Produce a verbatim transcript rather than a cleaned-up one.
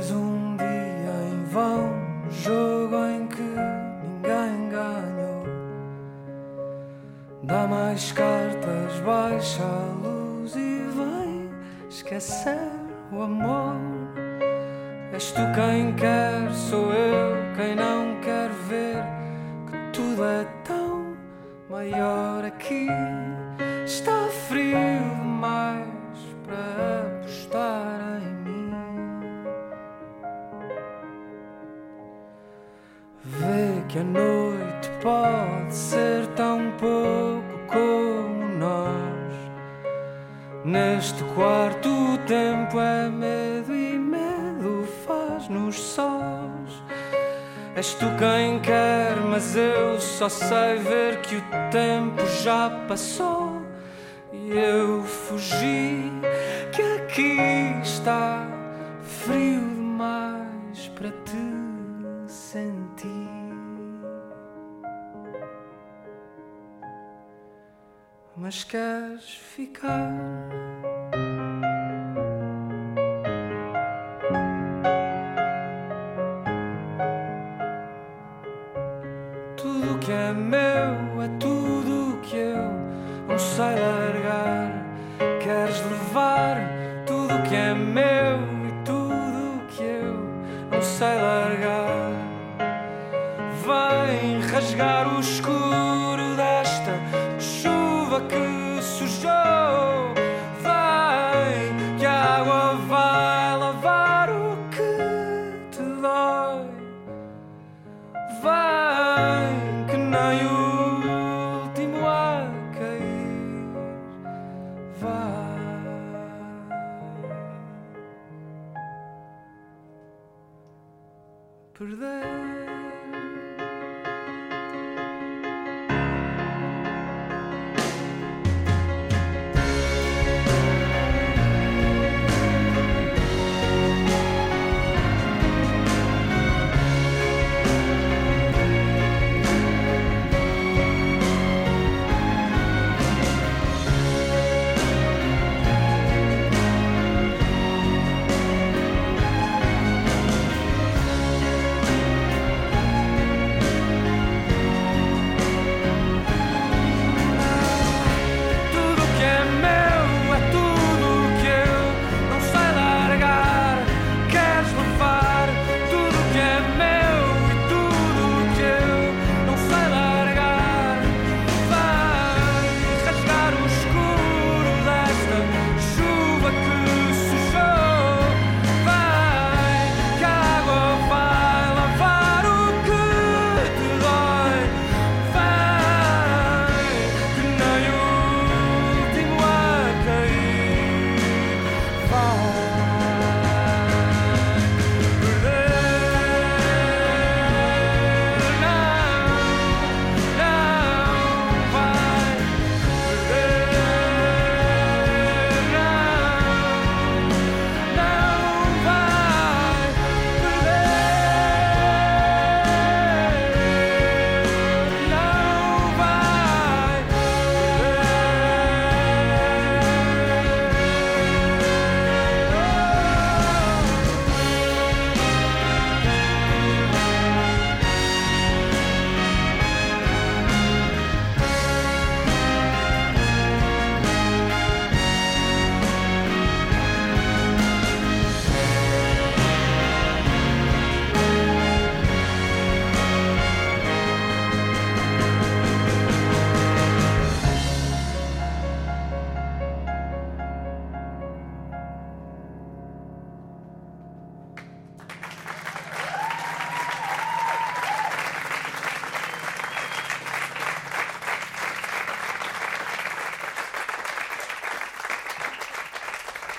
Mais um dia em vão, um jogo em que ninguém ganhou. Dá mais cartas, baixa a luz e vem esquecer o amor. És tu quem quer, sou eu quem não quer ver que tudo é tão maior aqui. Está frio demais para apostar em mim. Vê que a noite pode ser tão pouco como nós. Neste quarto o tempo é medo e medo faz-nos sós. És tu quem quer, mas eu só sei ver que o tempo já passou. E eu fugi, que aqui está frio demais para te sentir. Mas queres ficar? Tudo que é meu é tudo que eu não sei largar. Queres levar tudo que é meu e tudo que eu não sei largar. Vem rasgar o escuro desta chuva que sujou. Vem que a água vai lavar o que te dói. Vem que nem o último a cair. Vai perder.